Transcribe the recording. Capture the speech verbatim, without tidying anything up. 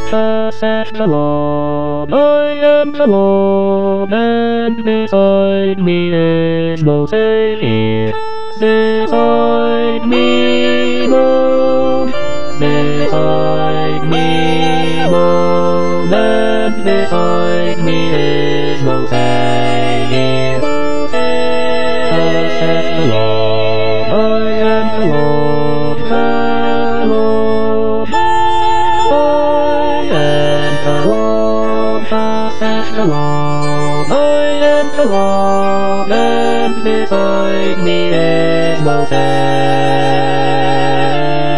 Thus saith the Lord, I am the Lord, and beside me is no Savior. Beside me, Lord, beside me, Lord, and beside me is no Savior. Thus saith the Lord, I am the Lord, the Lord, I am the Lord, thus saith the Lord, I am the Lord, and beside me is no Savior.